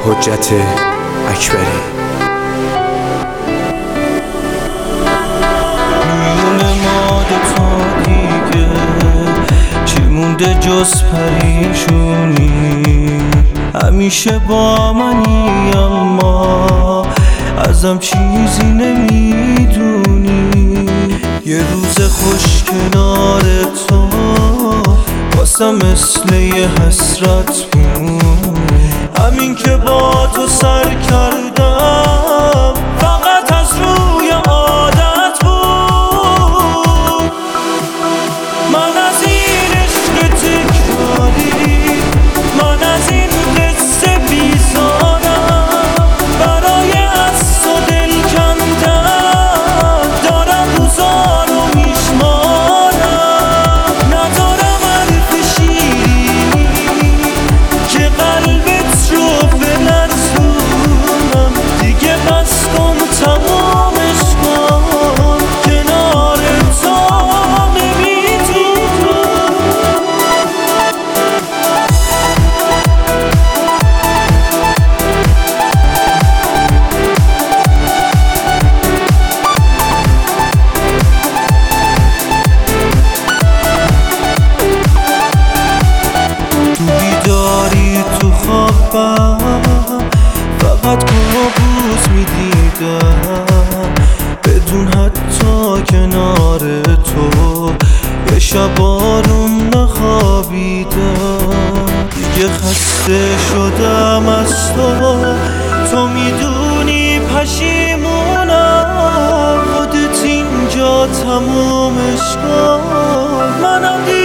حجت اکبری. میونه ما دوتا دیگه چی مونده جز پریشونی؟ همیشه با منی اما ازم چیزی نمیدونی. یه روز خوش کنار تو واسم مثل یه حسرت بود. همین که با تو سر کردم فقط از روی عادت بود. من از این عشق تکراری، من از این قصه بیزارم. برای از تو دل کندن دارم روزا رو میشمارم. ندارم حرف شیرینی که قلبت رو بلرزونم. دیگه بس کن تمامش کن، کنار تو نمیتونم. تو بیداری تو خوابم فقط کابوس میدیدم، بدون حتی کنار تو یه شب آروم نخوابیدم. دیگه خسته شدم از تو میدونی پشیمونم. خودت اینجا تمومش کن، منم